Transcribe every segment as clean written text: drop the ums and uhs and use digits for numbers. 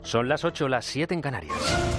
Son las 8, las 7 en Canarias.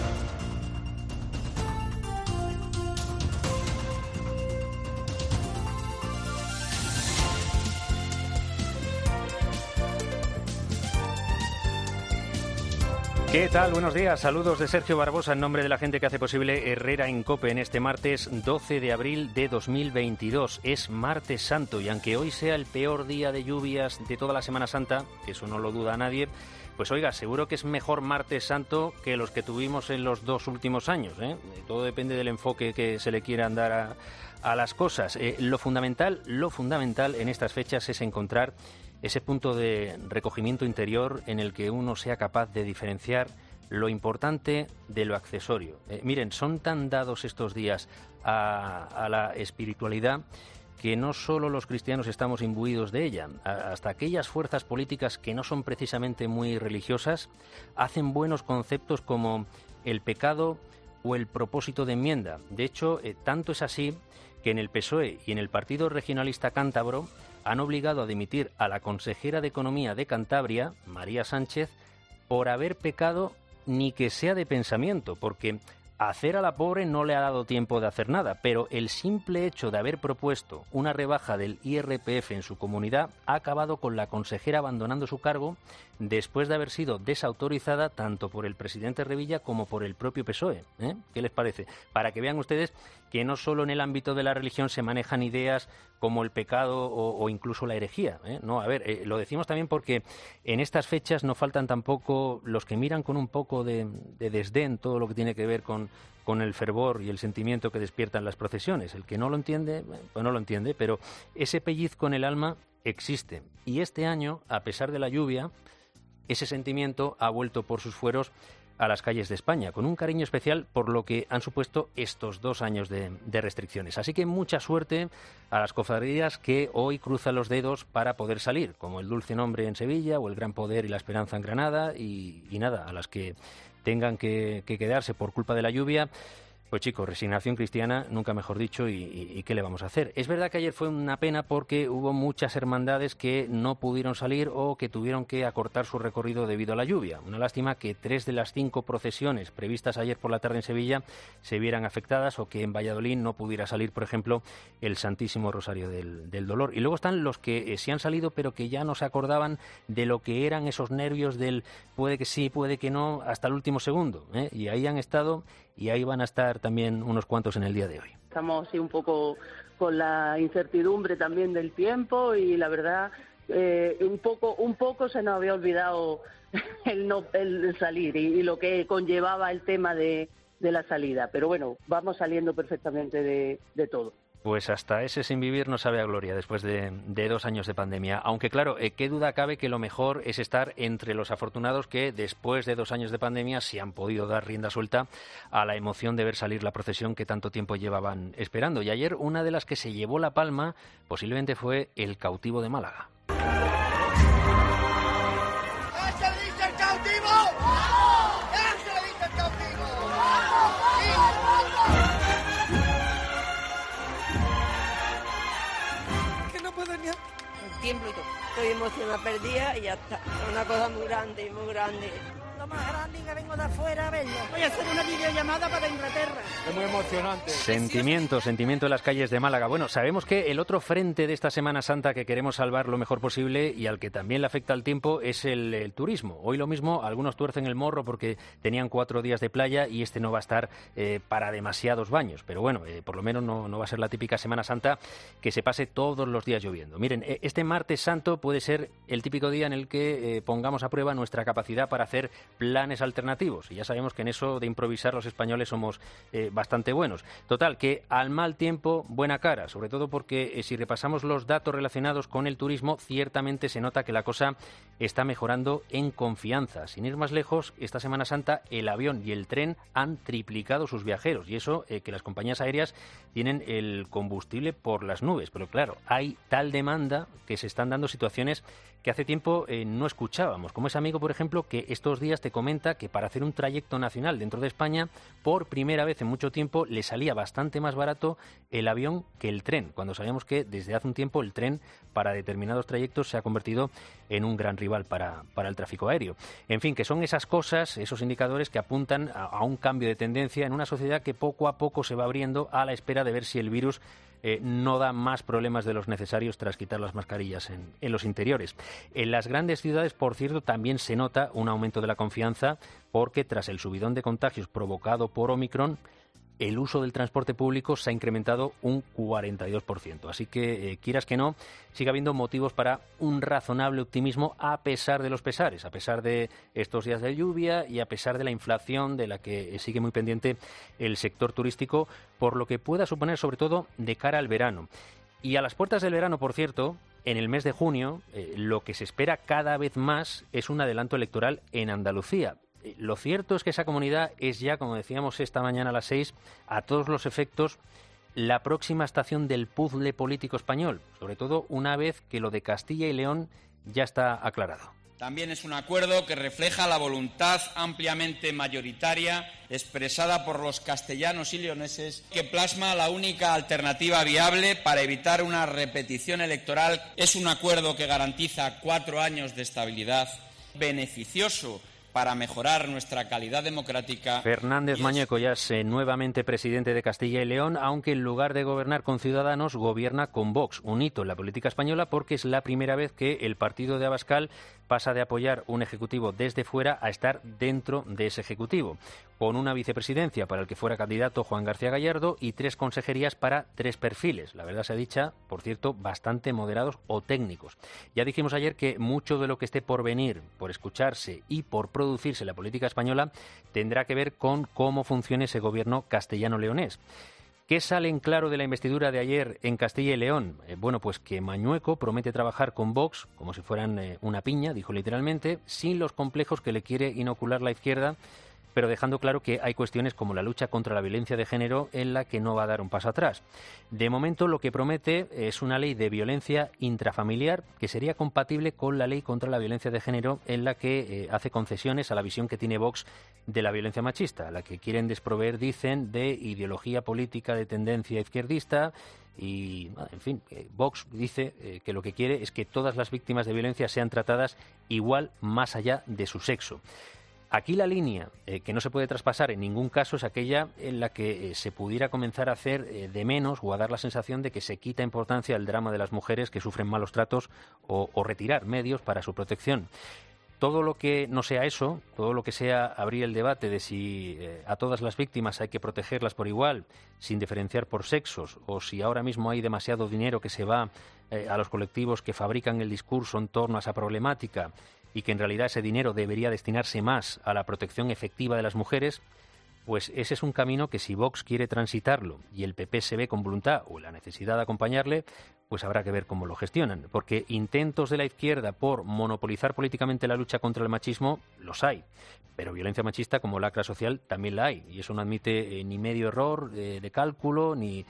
¿Qué tal? Buenos días. Saludos de Sergio Barbosa en nombre de la gente que hace posible Herrera en COPE en este martes 12 de abril de 2022. Es martes santo y aunque hoy sea el peor día de lluvias de toda la Semana Santa, que eso no lo duda nadie, pues oiga, seguro que es mejor martes santo que los que tuvimos en los 2 últimos años, ¿eh? Todo depende del enfoque que se le quiera dar a las cosas. Lo fundamental en estas fechas es encontrar ese punto de recogimiento interior en el que uno sea capaz de diferenciar lo importante de lo accesorio. Miren, son tan dados estos días a la espiritualidad que no solo los cristianos estamos imbuidos de ella, hasta aquellas fuerzas políticas que no son precisamente muy religiosas hacen buenos conceptos como el pecado o el propósito de enmienda. De hecho, tanto es así que en el PSOE y en el Partido Regionalista Cántabro han obligado a dimitir a la consejera de Economía de Cantabria, María Sánchez, por haber pecado ni que sea de pensamiento, porque hacer a la pobre no le ha dado tiempo de hacer nada, pero el simple hecho de haber propuesto una rebaja del IRPF en su comunidad ha acabado con la consejera abandonando su cargo después de haber sido desautorizada tanto por el presidente Revilla como por el propio PSOE. ¿Qué les parece? Para que vean ustedes que no solo en el ámbito de la religión se manejan ideas como el pecado o incluso la herejía. No, a ver, lo decimos también porque en estas fechas no faltan tampoco los que miran con un poco de desdén todo lo que tiene que ver con el fervor y el sentimiento que despiertan las procesiones. El que no lo entiende, pues no lo entiende, pero ese pellizco en el alma existe. Y este año, a pesar de la lluvia, ese sentimiento ha vuelto por sus fueros a las calles de España, con un cariño especial por lo que han supuesto estos 2 años de restricciones. Así que mucha suerte a las cofradías que hoy cruzan los dedos para poder salir, como el Dulce Nombre en Sevilla o el Gran Poder y la Esperanza en Granada, y nada, a las que tengan que quedarse por culpa de la lluvia, pues chicos, resignación cristiana, nunca mejor dicho, y ¿qué le vamos a hacer? Es verdad que ayer fue una pena porque hubo muchas hermandades que no pudieron salir o que tuvieron que acortar su recorrido debido a la lluvia. Una lástima que 3 de las 5 procesiones previstas ayer por la tarde en Sevilla se vieran afectadas o que en Valladolid no pudiera salir, por ejemplo, el Santísimo Rosario del Dolor. Y luego están los que sí han salido pero que ya no se acordaban de lo que eran esos nervios del puede que sí, puede que no, hasta el último segundo. Y ahí han estado y ahí van a estar también unos cuantos en el día de hoy. Estamos así un poco con la incertidumbre también del tiempo y la verdad un poco se nos había olvidado el salir y lo que conllevaba el tema de la salida, pero bueno, vamos saliendo perfectamente de todo. Pues hasta ese sin vivir no sabe a gloria después de 2 años de pandemia. Aunque claro, qué duda cabe que lo mejor es estar entre los afortunados que después de 2 años de pandemia sí han podido dar rienda suelta a la emoción de ver salir la procesión que tanto tiempo llevaban esperando. Y ayer una de las que se llevó la palma posiblemente fue el Cautivo de Málaga. Tiemblo y todo. Estoy emocionada, perdida y ya está. Es una cosa muy grande, muy grande. Lo más grande que vengo de afuera a verlo. Voy a hacer una videollamada para Inglaterra. Es muy emocionante. Sentimiento en las calles de Málaga. Bueno, sabemos que el otro frente de esta Semana Santa que queremos salvar lo mejor posible y al que también le afecta el tiempo es el turismo. Hoy lo mismo, algunos tuercen el morro porque tenían 4 días de playa y este no va a estar para demasiados baños. Pero bueno, por lo menos no va a ser la típica Semana Santa que se pase todos los días lloviendo. Miren, este martes santo puede ser el típico día en el que pongamos a prueba nuestra capacidad para hacer planes alternativos. Y ya sabemos que en eso de improvisar los españoles somos bastante buenos. Total, que al mal tiempo, buena cara, sobre todo porque si repasamos los datos relacionados con el turismo, ciertamente se nota que la cosa está mejorando en confianza. Sin ir más lejos, esta Semana Santa el avión y el tren han triplicado sus viajeros y eso que las compañías aéreas tienen el combustible por las nubes. Pero claro, hay tal demanda que se están dando situaciones que hace tiempo no escuchábamos, como ese amigo, por ejemplo, que estos días te comenta que para hacer un trayecto nacional dentro de España, por primera vez en mucho tiempo, le salía bastante más barato el avión que el tren, cuando sabíamos que desde hace un tiempo el tren para determinados trayectos se ha convertido en un gran rival para el tráfico aéreo. En fin, que son esas cosas, esos indicadores que apuntan a un cambio de tendencia en una sociedad que poco a poco se va abriendo a la espera de ver si el virus no da más problemas de los necesarios tras quitar las mascarillas en los interiores. En las grandes ciudades, por cierto, también se nota un aumento de la confianza porque tras el subidón de contagios provocado por Omicron, el uso del transporte público se ha incrementado un 42%. Así que, quieras que no, sigue habiendo motivos para un razonable optimismo a pesar de los pesares, a pesar de estos días de lluvia y a pesar de la inflación de la que sigue muy pendiente el sector turístico, por lo que pueda suponer sobre todo de cara al verano. Y a las puertas del verano, por cierto, en el mes de junio, lo que se espera cada vez más es un adelanto electoral en Andalucía. Lo cierto es que esa comunidad es ya, como decíamos esta mañana a las 6, a todos los efectos, la próxima estación del puzzle político español, sobre todo una vez que lo de Castilla y León ya está aclarado. También es un acuerdo que refleja la voluntad ampliamente mayoritaria expresada por los castellanos y leoneses, que plasma la única alternativa viable para evitar una repetición electoral. Es un acuerdo que garantiza 4 años de estabilidad, beneficioso para mejorar nuestra calidad democrática. Fernández Mañueco ya es nuevamente presidente de Castilla y León, aunque en lugar de gobernar con Ciudadanos, gobierna con Vox, un hito en la política española porque es la primera vez que el partido de Abascal pasa de apoyar un ejecutivo desde fuera a estar dentro de ese ejecutivo, con una vicepresidencia para el que fuera candidato Juan García Gallardo y 3 consejerías para 3 perfiles, la verdad sea dicha, por cierto, bastante moderados o técnicos. Ya dijimos ayer que mucho de lo que esté por venir, por escucharse y por producirse la política española tendrá que ver con cómo funcione ese gobierno castellano-leonés. ¿Qué sale en claro de la investidura de ayer en Castilla y León? Bueno, pues que Mañueco promete trabajar con Vox, como si fueran una piña, dijo literalmente, sin los complejos que le quiere inocular la izquierda, pero dejando claro que hay cuestiones como la lucha contra la violencia de género en la que no va a dar un paso atrás. De momento lo que promete es una ley de violencia intrafamiliar que sería compatible con la ley contra la violencia de género en la que hace concesiones a la visión que tiene Vox de la violencia machista, la que quieren desproveer, dicen, de ideología política de tendencia izquierdista. Y, en fin, Vox dice que lo que quiere es que todas las víctimas de violencia sean tratadas igual más allá de su sexo. Aquí la línea que no se puede traspasar en ningún caso es aquella en la que se pudiera comenzar a hacer de menos o a dar la sensación de que se quita importancia al drama de las mujeres que sufren malos tratos o retirar medios para su protección. Todo lo que no sea eso, todo lo que sea abrir el debate de si a todas las víctimas hay que protegerlas por igual, sin diferenciar por sexos, o si ahora mismo hay demasiado dinero que se va a los colectivos que fabrican el discurso en torno a esa problemática, y que en realidad ese dinero debería destinarse más a la protección efectiva de las mujeres, pues ese es un camino que si Vox quiere transitarlo y el PP se ve con voluntad o la necesidad de acompañarle, pues habrá que ver cómo lo gestionan, porque intentos de la izquierda por monopolizar políticamente la lucha contra el machismo los hay, pero violencia machista como lacra social también la hay, y eso no admite ni medio error de cálculo ni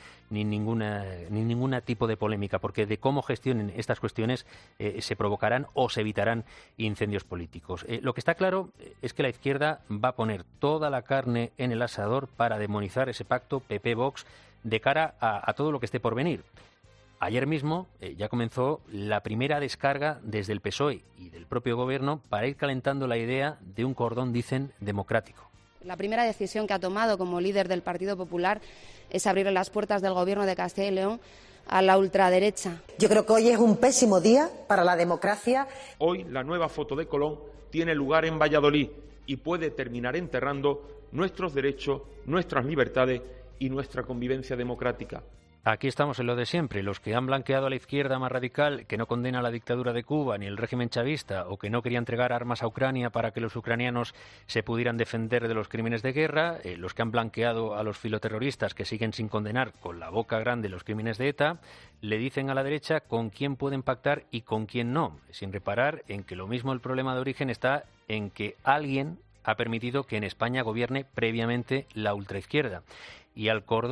ningún tipo de polémica, porque de cómo gestionen estas cuestiones se provocarán o se evitarán incendios políticos. Lo que está claro es que la izquierda va a poner toda la carne en el asador para demonizar ese pacto PP-Vox de cara a todo lo que esté por venir. Ayer mismo ya comenzó la primera descarga desde el PSOE y del propio Gobierno para ir calentando la idea de un cordón, dicen, democrático. La primera decisión que ha tomado como líder del Partido Popular es abrir las puertas del Gobierno de Castilla y León a la ultraderecha. Yo creo que hoy es un pésimo día para la democracia. Hoy la nueva foto de Colón tiene lugar en Valladolid y puede terminar enterrando nuestros derechos, nuestras libertades y nuestra convivencia democrática. Aquí estamos en lo de siempre, los que han blanqueado a la izquierda más radical, que no condena la dictadura de Cuba ni el régimen chavista, o que no quería entregar armas a Ucrania para que los ucranianos se pudieran defender de los crímenes de guerra, los que han blanqueado a los filoterroristas que siguen sin condenar con la boca grande los crímenes de ETA, le dicen a la derecha con quién pueden pactar y con quién no, sin reparar en que lo mismo el problema de origen está en que alguien ha permitido que en España gobierne previamente la ultraizquierda. Y al cordón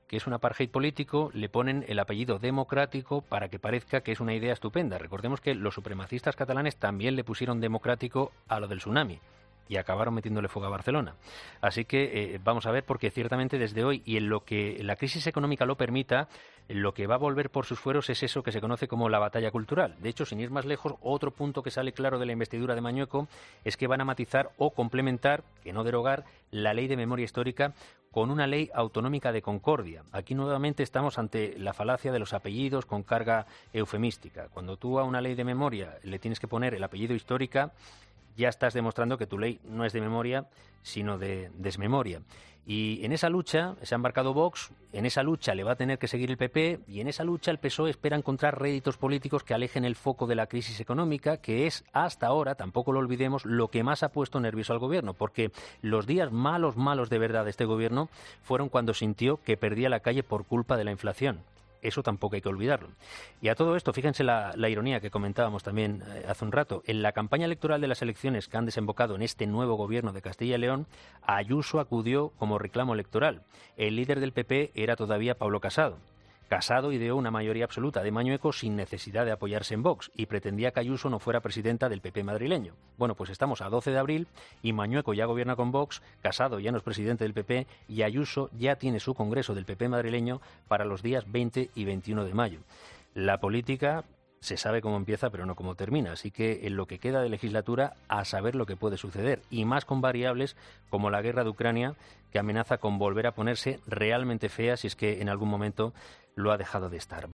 que es un apartheid político, le ponen el apellido democrático para que parezca que es una idea estupenda. Recordemos que los supremacistas catalanes también le pusieron democrático a lo del tsunami y acabaron metiéndole fuego a Barcelona. Así que vamos a ver, porque ciertamente desde hoy, y en lo que la crisis económica lo permita, lo que va a volver por sus fueros es eso que se conoce como la batalla cultural. De hecho, sin ir más lejos, otro punto que sale claro de la investidura de Mañueco es que van a matizar o complementar, que no derogar, la ley de memoria histórica con una ley autonómica de concordia. Aquí nuevamente estamos ante la falacia de los apellidos con carga eufemística. Cuando tú a una ley de memoria le tienes que poner el apellido histórica, ya estás demostrando que tu ley no es de memoria, sino de desmemoria. Y en esa lucha se ha embarcado Vox, en esa lucha le va a tener que seguir el PP, y en esa lucha el PSOE espera encontrar réditos políticos que alejen el foco de la crisis económica, que es hasta ahora, tampoco lo olvidemos, lo que más ha puesto nervioso al gobierno, porque los días malos de verdad de este gobierno fueron cuando sintió que perdía la calle por culpa de la inflación. Eso tampoco hay que olvidarlo. Y a todo esto, fíjense la ironía que comentábamos también hace un rato. En la campaña electoral de las elecciones que han desembocado en este nuevo gobierno de Castilla y León, Ayuso acudió como reclamo electoral. El líder del PP era todavía Pablo Casado. Casado ideó una mayoría absoluta de Mañueco sin necesidad de apoyarse en Vox y pretendía que Ayuso no fuera presidenta del PP madrileño. Bueno, pues estamos a 12 de abril y Mañueco ya gobierna con Vox, Casado ya no es presidente del PP y Ayuso ya tiene su congreso del PP madrileño para los días 20 y 21 de mayo. La política se sabe cómo empieza pero no cómo termina, así que en lo que queda de legislatura a saber lo que puede suceder, y más con variables como la guerra de Ucrania, que amenaza con volver a ponerse realmente fea si es que en algún momento lo ha dejado de estar.